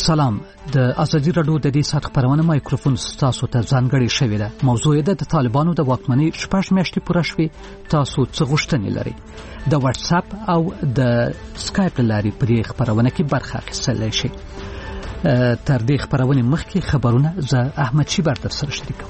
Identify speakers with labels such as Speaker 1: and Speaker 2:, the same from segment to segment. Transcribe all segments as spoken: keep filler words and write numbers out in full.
Speaker 1: سلام. د ازادي راډیو د دې سات خبرونه مایکروفون تاسو ته ځانګړې شوې ده. موضوع یې د طالبانو د واکمنۍ شپږ میاشتې پوره شوې. تاسو څه غوښتنې لرئ؟ د واتس اپ او د سکایپ لارې په دې خبرونه کې برخه اخیستلی شئ. تر دې خبرونه مخکې خبرونه زه احمد شیبر در سره شریکوم.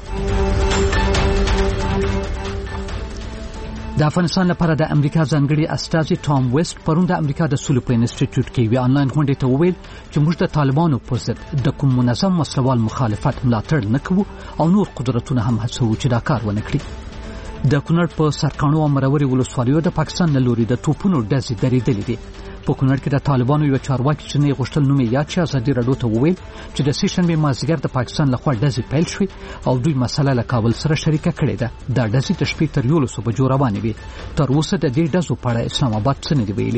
Speaker 1: د افغانستان لپاره د امریکا ځانګړي استازي ټام ویسټ پرون د امریکا د سولې په انسټیټیوټ کې یو آنلاین غونډې ته وویل چې موږ د طالبانو پر ضد د کوم منظم وسلوال مخالفت ملاتړ نه کوو او نور قدرتونه هم هڅوو چې دا کار ونه کړي. د کونړ په سرکاڼو او مروري ولسوالیو د پاکستان له لوري د توپونو ډزې درېدلې دي. په کونړ کې د طالبانو یو چارواکي چې نه غوښتل نوم یې یاد شي ازادي راډیو ته وویل چې د سې شنبې مازدیګر د پاکستان لخوا ډزې پیل شوې او دوی مسله له کابل سره شریکه کړې ده. دا ډزې د شپې تر یولسو بجو روانې وې. تر اوسه د دې ډزو په اړه اسلام آباد څه نه دی ویلي.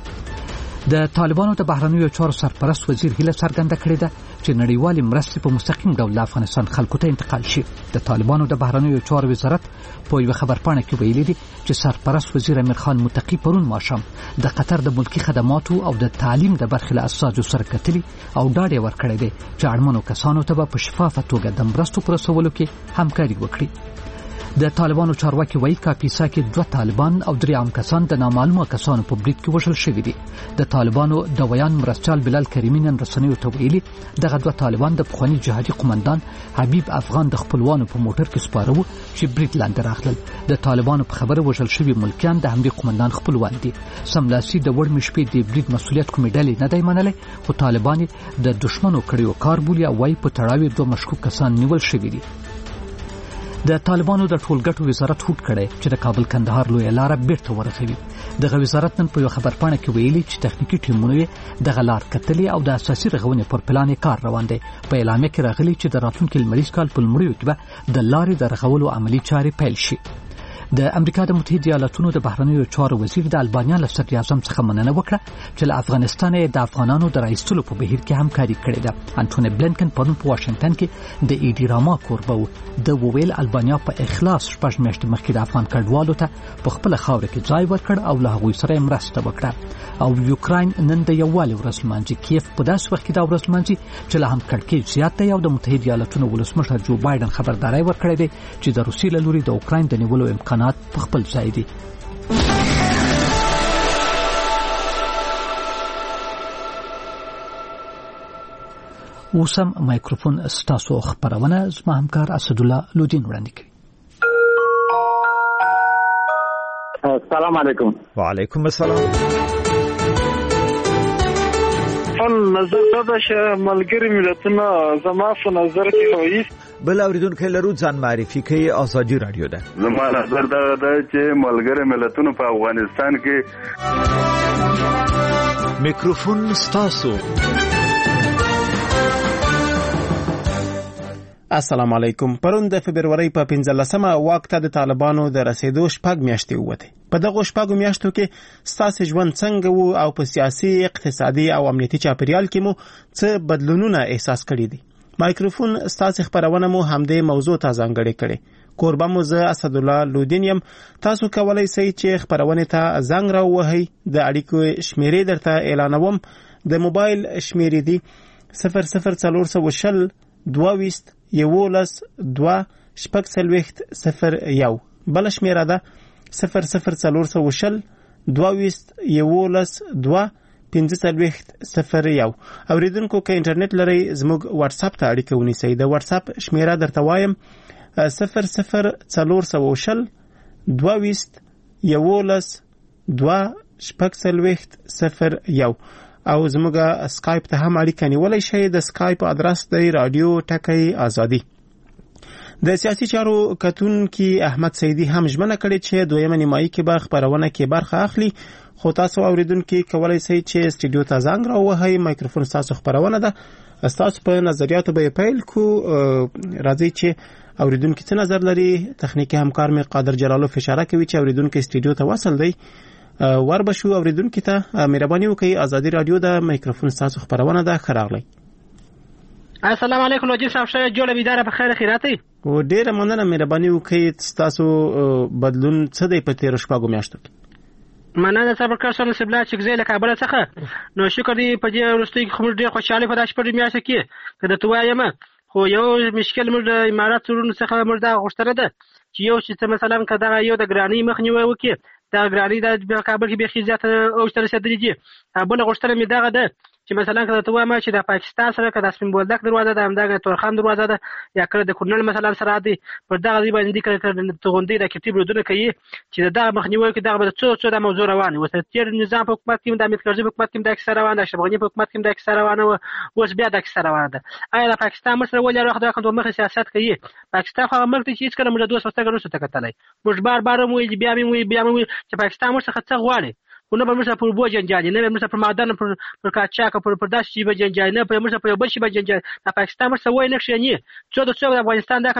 Speaker 1: د طالبانو د بهرنیو چارو سرپرست وزیر هیله څرګنده کړې ده چې نړیوالې مرستې په مستقیم ډول د افغانستان خلکو ته انتقال شي. د طالبانو د بهرنیو چارو وزارت په یو خبرپاڼه کې ویلي دي چې سرپرست وزیر امیر خان متقی پرون ماښام د قطر د ملکی خدماتو او د تعلیم د برخې له اساسو سره کتلي او ډاډ یې ورکړی دی چې اړمنو کسانو ته به په شفافه توګه د مرستو په رسولو کې همکاري وکړي. د طالبانو چارواکي وایي کاپیسا کې دوه طالبان او درې عام کسان د نامعلومه کسانو په برید کې وژل شوي دي. د طالبانو د ویان مرستیال بلال کریمي نن رسنیو ته ویلي دغه دوه طالبان د پخواني جهادي قومندان حبیب افغان د خپلوانو په موټر کې سپاره وو چې برید لاندې راغلل. د طالبانو په خبره وژل شوي ملکیان د همدې قومندان خپلوان دي. سملاسي د وړمې شپې د برید مسؤلیت کومې ډلې نه دی منلی، خو طالبان د دشمنو کړیو کار بولي او وایي په تړاو دوه مشکوک کسان نیول شوي دي. د طالبانو د ټولګټو وزارت هوډ کړی چې د کابل کندهار لویه لاره بیرته ورسوي. دغه وزارت نن په یو خبرپاڼه کې ویلي چې تخنیکی ټیمونه یې دغه لار کتلې او د اساسي رغونې پر پلان کار روان دی. په اعلامیه کې راغلي چې د راتلونکي لمریز کال په لومړیو کې به د لارې د رغولو عملي چارې پیل شي. د امریکا د متحده ایالاتونو د بهرنیو چارو وزیر د البانیا له صدر اعظم څخه مننه وکړه چې له افغانستان د افغانانو د راایستلو په بهیر کې همکاري کړې ده. انټونی بلینکن پرون په واشنگټن کې د ایډی راما کوربه و. د وویل البانیا په اخلاص شپږ میاشتې مخکې د افغان کډوالو ته په خپل خاوره کې ځای ورکړ او له هغوی سره مرسته وکړه. او یوکراین نن د یووالي ورځ لمانځي. کیف په داسې وخت کې دا ورځ لمانځي چې له هم کړکېچ زیات دی او د متحده ایالاتونو ولسمشر جو بایدن خبرداری ورکړی دی چې د روسیې له لوري د اوکراین د نیولو امکانات په خپل ځای دي. اوس هم مایکروفون ستاسو خبرونه زما همکار اسدالله لودین وړاندې کوي.
Speaker 2: السلام علیکم.
Speaker 3: وعلیکم السلام.
Speaker 4: خپل نظر دا چې ملګری ملتونه زما په نظر کې وایي
Speaker 3: بل اوریدونکو لرو ځان معرفي کوي. ازادي رادیو ده.
Speaker 5: زما نظر دا ده چې ملګری ملتونه په افغانستان کې
Speaker 3: میکروفون ستاسو.
Speaker 6: السلام علیکم. پرون د فبرवरी په پنځلسمه واک ته د طالبانو د رسیدو شپږ میاشتې ووته. په دغه شپږ میاشتو کې ستاسو ژوند څنګه وو او په سیاسي، اقتصادي او امنیتي چاپیریال کې مو څه بدلونونه احساس کړي دي؟ مایکروفون ستاسو خبرونه مو همدې موضوع ته ځانګړې کړي. کوربه مو زه اسدالله لودین یم. تاسو کولای شئ چې خبرونه ته زنګ راووهئ. د اړیکو شمیرې درته اعلانوم. د موبایل شمیرې دي صفر صفر څلور سوه شل دوه ویشت یولس دوه شپږ څلوېښت صفر یو. بله شمیره ده صفر صفر څلور سوه شل دوه ویشت یولس دوه پنځه څلوېښت صفر یو. اوریدونکو که انټرنیټ لرئ زموږ واتس اپ ته اړیکه ونیسئ. د واتس اپ شمیره درته وایم صفر صفر څلور سوه شل دوه ویشت یولس دوه شپږ څلوېښت صفر یو. او زموږ سکایپ ته هم اړیکه نیولای شئ. د سکایپ ادرس دی رادیو ټکی آزادي. د سیاسي چارو کتونکي احمد سیدی هم ژمنه کړې چې دویمه نیمایي کې به خبرونه کې برخه اخلي. خو تاسو اوریدونکي کولای شئ چې استودیو ته زنګ راووهئ. مایکروفون تاسو خبرونه ده. تاسو په نظریاتو به پیل کو. راځي چې اوریدونکي څه نظر لري. تخنیکی همکار می قادر جلالو اشاره کوي چې اوریدونکي استودیو ته وصل دی. ور بشو اوریدونکو ته مهرباني وکړئ. ازادي رادیو د مایکروفون تاسو خبرونه ده. خراغلی.
Speaker 7: السلام علیکم لوجي صاحب. شه جوړه بيداره په خیر خیراتي.
Speaker 6: او ډیره مننه. مهرباني وکړئ. تاسو بدلون څه دی په تیر شپږو میاشتو کې؟
Speaker 7: مننه صبر کار سره سبلا چې ځای له کابل څخه نو شکر دی په دې وروستي کې موږ ډېر خوشاله په داش پر میاشت کې کله ته وایم خو یو مشکل موږ د امارات ورونو څخه موږ دا غوښتنه ده چې یو چې مثلا کدا یو د ګرانی مخنیوي وکړي دا ګرانی د کابل کې به خیزات او تر رسیدلې دي بل غوښتنه می دغه ده چې مثلا کله ته وایم چې د پاکستان سره کدا سپین بولدک دروازه ده همدغه تورخان دروازه ده یا کړه د کورنل مثلا سره دی پر دغه دی باندې کړه ته غونډې د کتیب رودونه کوي چې دا مخنیوي کې دغه څو څو د موضوع روانه وسه تیر نظام په حکومت کې د امید کرزي په حکومت کې د اکثر روانه شبغنی په حکومت کې د اکثر روانه اوس بیا د اکثر روانه ده آیا د پاکستان مسله ولې راخ د کوم مخ سیاست کوي پاکستان خو ملک چې هیڅ کله موږ دوه سوسته ګرځو ته کتلای موږ بار بار مو بیا مو بیا مو چې پاکستان موږ څخه څه غواړي خو نه به موږ پر بو جنجالي نه به موږ پر مادن پر پر کاچاک پر پر داسې به جنجالي نه به موږ پر بل شي به جنجالي د پاکستان موږ سوي نه شي نه څو د څو د افغانستان د